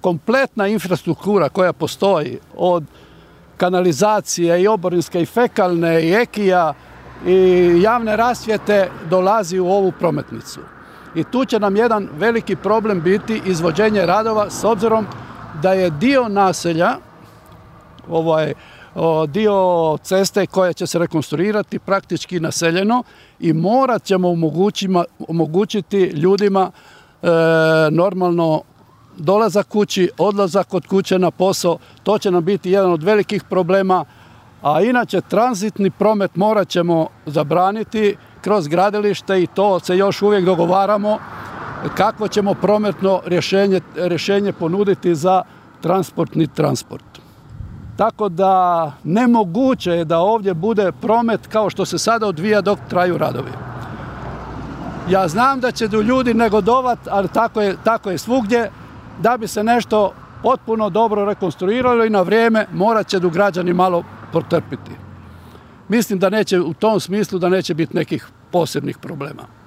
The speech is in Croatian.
kompletna infrastruktura koja postoji, od kanalizacije i oborinske i fekalne i ekija i javne rasvjete, dolazi u ovu prometnicu. I tu će nam jedan veliki problem biti izvođenje radova, s obzirom da je dio naselja, dio ceste koja će se rekonstruirati, praktički naseljeno i morat ćemo omogućiti ljudima normalno dolazak kući, odlazak od kuće na posao. To će nam biti jedan od velikih problema, a inače tranzitni promet morat ćemo zabraniti kroz gradilište i to se još uvijek dogovaramo kako ćemo prometno rješenje ponuditi za transportni transport. Tako da nemoguće je da ovdje bude promet kao što se sada odvija dok traju radovi. Ja znam da će ljudi negodovati, ali tako je svugdje. Da bi se nešto potpuno dobro rekonstruiralo i na vrijeme, morat će građani malo potrpiti. Mislim da neće u tom smislu da neće biti nekih posebnih problema.